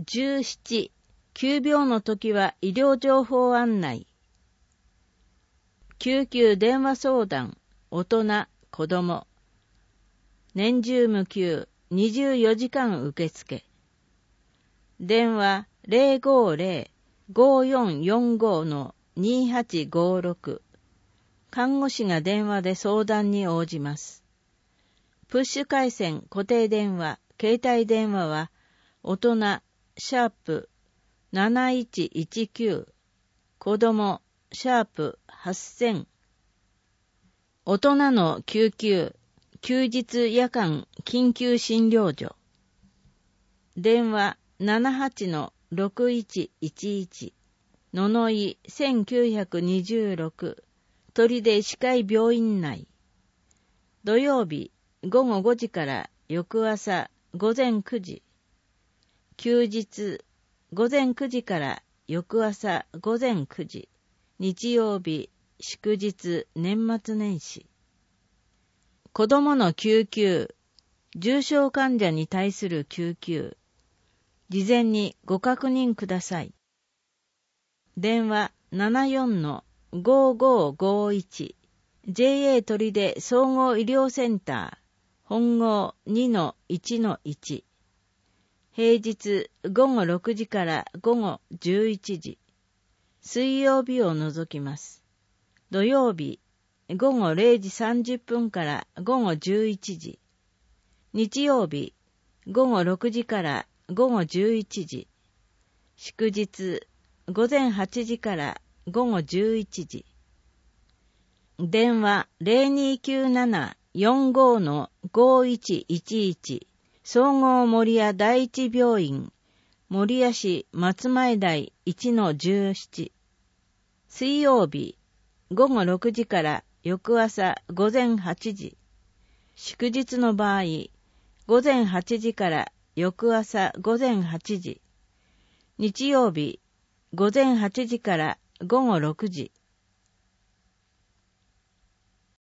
17、急病の時は医療情報案内。救急電話相談、大人、子供。年中無休、24時間受付。電話050-5445-2856。看護師が電話で相談に応じます。プッシュ回線、固定電話、携帯電話は、大人、#7119、子供、#8000。大人の救急、休日夜間緊急診療所。電話78-6111、ののい1926、取手医師会病院内。土曜日午後5時から翌朝午前9時。休日午前9時から翌朝午前9時。日曜日、祝日、年末年始。子供の救急、重症患者に対する救急。事前にご確認ください。電話74-5551、JA 取手総合医療センター、本号 2-1-1。平日午後6時から午後11時。水曜日を除きます。土曜日午後0時30分から午後11時。日曜日午後6時から午後11時。祝日午前8時から午後11時。電話0297-45-5111、総合守谷第一病院、守谷市松前台 1-17。水曜日午後6時から翌朝午前8時。祝日の場合、午前8時から翌朝午前8時。日曜日午前8時から午後6時。